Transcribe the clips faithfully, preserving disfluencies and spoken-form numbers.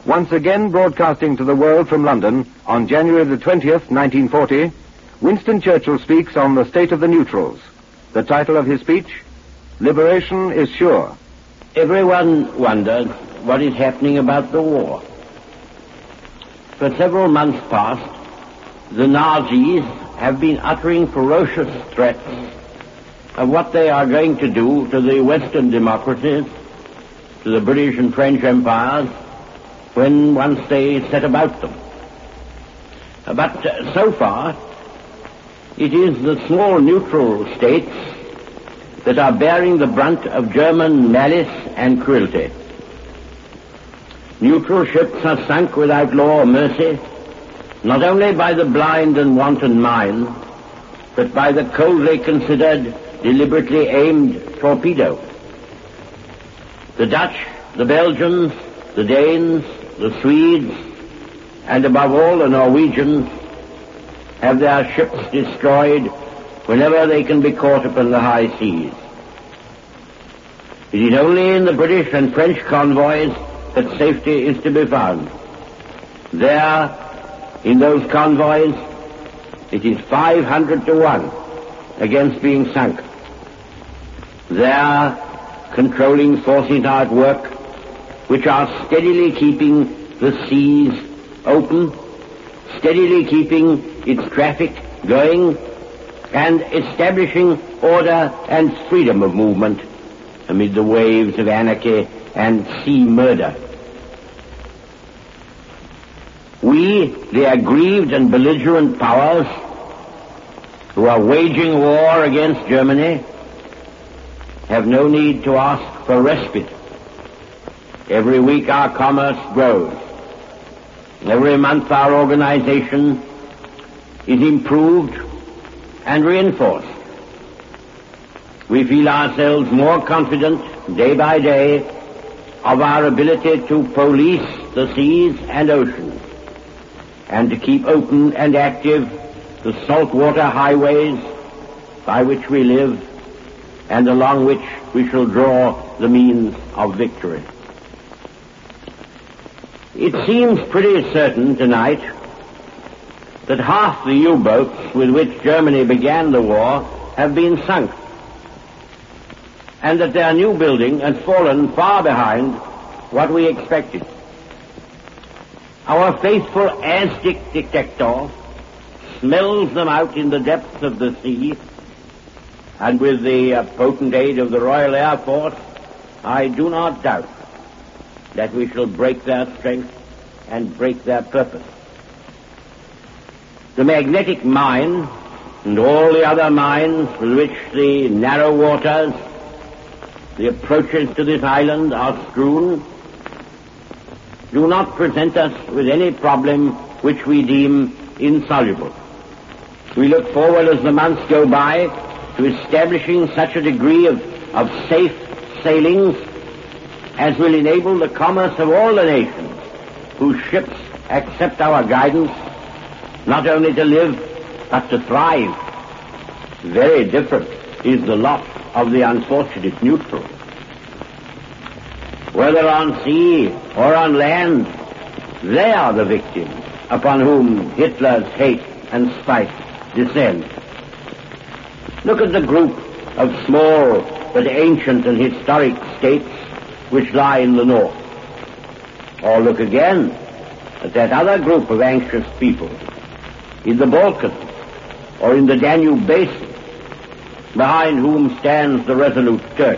Once again broadcasting to the world from London on January the twentieth, nineteen forty, Winston Churchill speaks on the state of the neutrals. The title of his speech, Liberation is Sure. Everyone wonders what is happening about the war. For several months past, the Nazis have been uttering ferocious threats of what they are going to do to the Western democracies, to the British and French empires, when once they set about them. But uh, so far, it is the small neutral states that are bearing the brunt of German malice and cruelty. Neutral ships are sunk without law or mercy, not only by the blind and wanton mind, but by the coldly considered, deliberately aimed torpedo. The Dutch, the Belgians, the Danes, the Swedes, and above all the Norwegians have their ships destroyed whenever they can be caught upon the high seas. It is only in the British and French convoys that safety is to be found. There, in those convoys, it is five hundred to one against being sunk. There, controlling forces are at work, which are steadily keeping the seas open, steadily keeping its traffic going, and establishing order and freedom of movement amid the waves of anarchy and sea murder. We, the aggrieved and belligerent powers who are waging war against Germany, have no need to ask for respite. Every week our commerce grows. Every month our organization is improved and reinforced. We feel ourselves more confident day by day of our ability to police the seas and oceans and to keep open and active the saltwater highways by which we live and along which we shall draw the means of victory. It seems pretty certain tonight that half the U-boats with which Germany began the war have been sunk, and that their new building has fallen far behind what we expected. Our faithful Aztec detector smells them out in the depths of the sea, and with the uh, potent aid of the Royal Air Force, I do not doubt that we shall break their strength and break their purpose. The magnetic mine and all the other mines with which the narrow waters, the approaches to this island are strewn, do not present us with any problem which we deem insoluble. We look forward as the months go by to establishing such a degree of, of safe sailings as will enable the commerce of all the nations whose ships accept our guidance not only to live but to thrive. Very different is the lot of the unfortunate neutrals. Whether on sea or on land, they are the victims upon whom Hitler's hate and spite descend. Look at the group of small but ancient and historic states which lie in the north. Or look again at that other group of anxious people in the Balkans or in the Danube basin, behind whom stands the resolute Turk.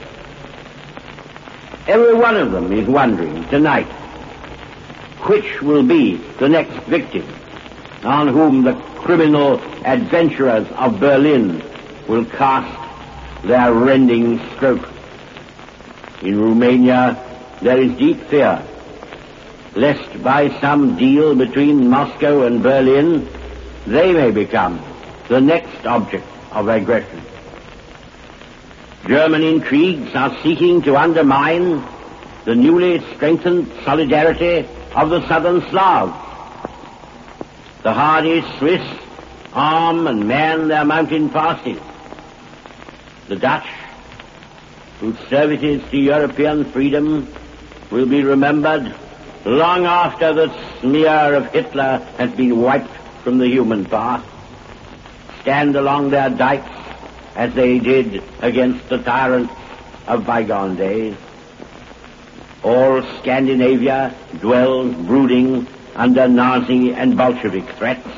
Every one of them is wondering tonight which will be the next victim on whom the criminal adventurers of Berlin will cast their rending stroke. In Romania, there is deep fear lest by some deal between Moscow and Berlin, they may become the next object of aggression. German intrigues are seeking to undermine the newly strengthened solidarity of the southern Slavs. The hardy Swiss arm and man their mountain passes. The Dutch, whose services to European freedom will be remembered long after the smear of Hitler has been wiped from the human past, stand along their dikes as they did against the tyrants of bygone days. All Scandinavia dwells brooding under Nazi and Bolshevik threats.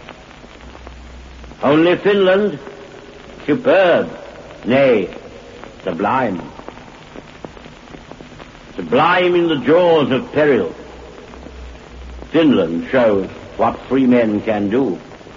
Only Finland, superb, nay, sublime. Sublime in the jaws of peril, Finland shows what free men can do.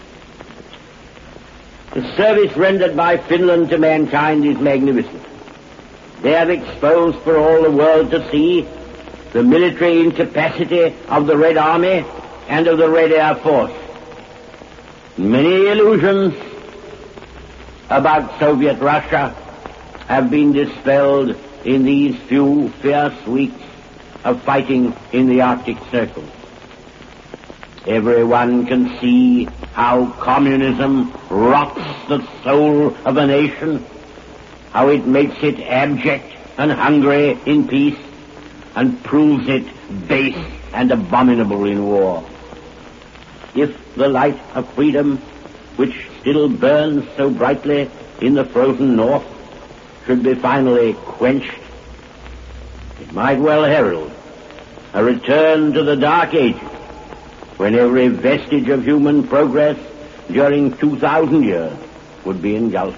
The service rendered by Finland to mankind is magnificent. They have exposed for all the world to see the military incapacity of the Red Army and of the Red Air Force. Many illusions about Soviet Russia have been dispelled in these few fierce weeks of fighting in the Arctic Circle. Everyone can see how communism rots the soul of a nation, how it makes it abject and hungry in peace, and proves it base and abominable in war. If the light of freedom, which still burns so brightly in the frozen north, should be finally quenched, it might well herald a return to the Dark Ages, when every vestige of human progress during two thousand years would be engulfed.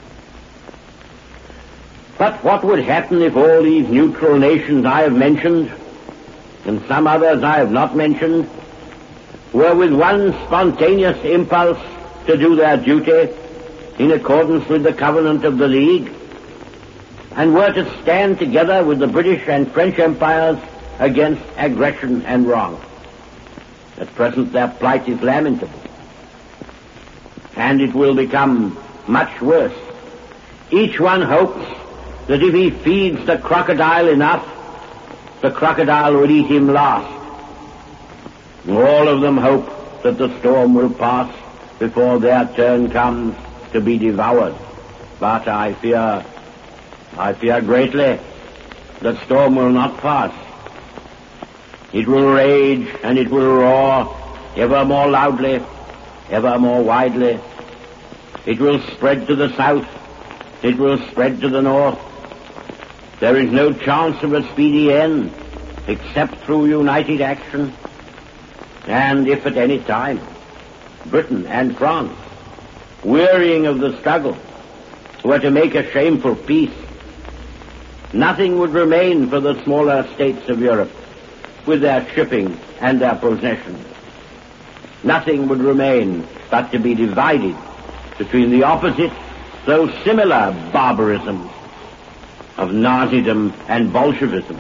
But what would happen if all these neutral nations I have mentioned, and some others I have not mentioned, were with one spontaneous impulse to do their duty in accordance with the covenant of the League, and were to stand together with the British and French empires against aggression and wrong? At present their plight is lamentable, and it will become much worse. Each one hopes that if he feeds the crocodile enough, the crocodile will eat him last. All of them hope that the storm will pass before their turn comes to be devoured. But I fear, I fear greatly, the storm will not pass. It will rage and it will roar ever more loudly, ever more widely. It will spread to the south. It will spread to the north. There is no chance of a speedy end except through united action. And if at any time Britain and France, wearying of the struggle, were to make a shameful peace, nothing would remain for the smaller states of Europe with their shipping and their possessions. Nothing would remain but to be divided between the opposite, though similar barbarisms of Nazism and Bolshevism.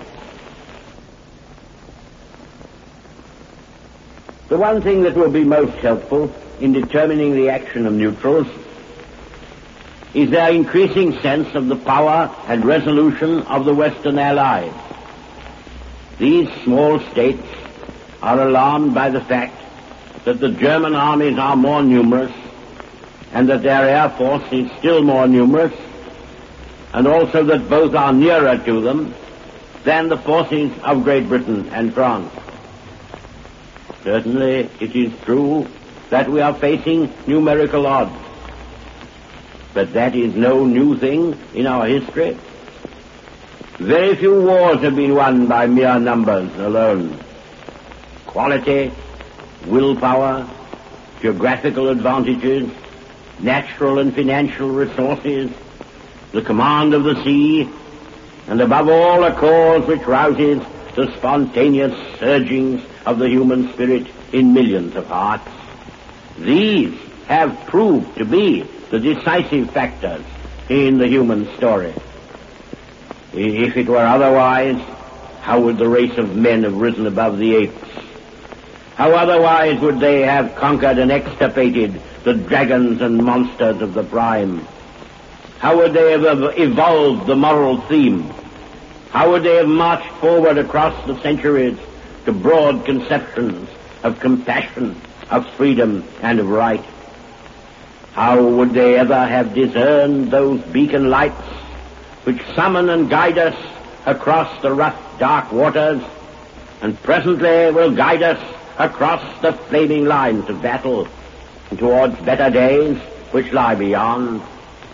The one thing that will be most helpful in determining the action of neutrals is their increasing sense of the power and resolution of the Western Allies. These small states are alarmed by the fact that the German armies are more numerous and that their air force is still more numerous, and also that both are nearer to them than the forces of Great Britain and France. Certainly it is true that we are facing numerical odds, but that is no new thing in our history. Very few wars have been won by mere numbers alone. Quality, willpower, geographical advantages, natural and financial resources, the command of the sea, and above all a cause which rouses the spontaneous surgings of the human spirit in millions of hearts. These have proved to be the decisive factors in the human story. If it were otherwise, how would the race of men have risen above the apes? How otherwise would they have conquered and extirpated the dragons and monsters of the prime? How would they have evolved the moral theme? How would they have marched forward across the centuries to broad conceptions of compassion, of freedom, and of right? How would they ever have discerned those beacon lights which summon and guide us across the rough, dark waters and presently will guide us across the flaming lines of battle and towards better days which lie beyond.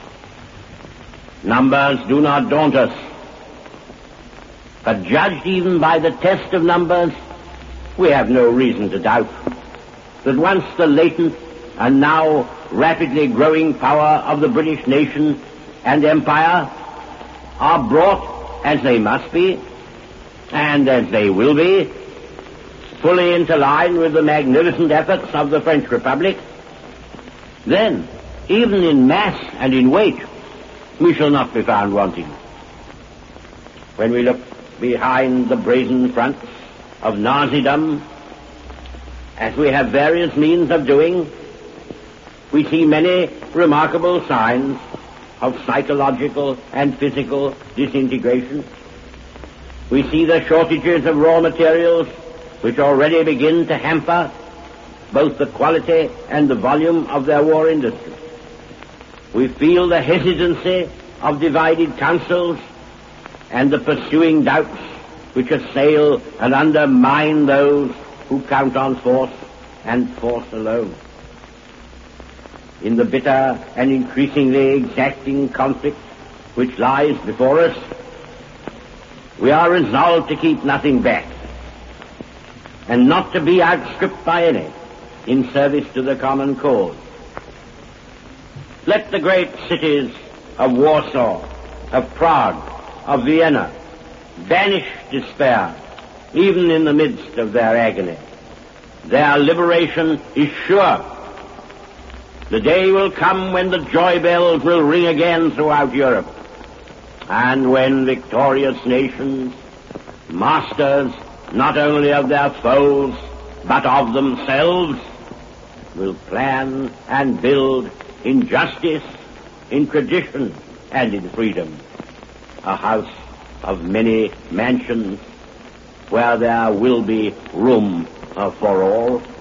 Numbers do not daunt us, but judged even by the test of numbers, we have no reason to doubt that once the latent and now rapidly growing power of the British nation and empire are brought, as they must be, and as they will be, fully into line with the magnificent efforts of the French Republic, then, even in mass and in weight, we shall not be found wanting. When we look behind the brazen fronts of Nazism, as we have various means of doing, we see many remarkable signs of psychological and physical disintegration. We see the shortages of raw materials which already begin to hamper both the quality and the volume of their war industry. We feel the hesitancy of divided councils and the pursuing doubts which assail and undermine those who count on force and force alone. In the bitter and increasingly exacting conflict which lies before us, we are resolved to keep nothing back and not to be outstripped by any in service to the common cause. Let the great cities of Warsaw, of Prague, of Vienna banish despair, even in the midst of their agony. Their liberation is sure. The day will come when the joy bells will ring again throughout Europe, and when victorious nations, masters not only of their foes, but of themselves, will plan and build in justice, in tradition, and in freedom, a house of many mansions where there will be room uh, for all.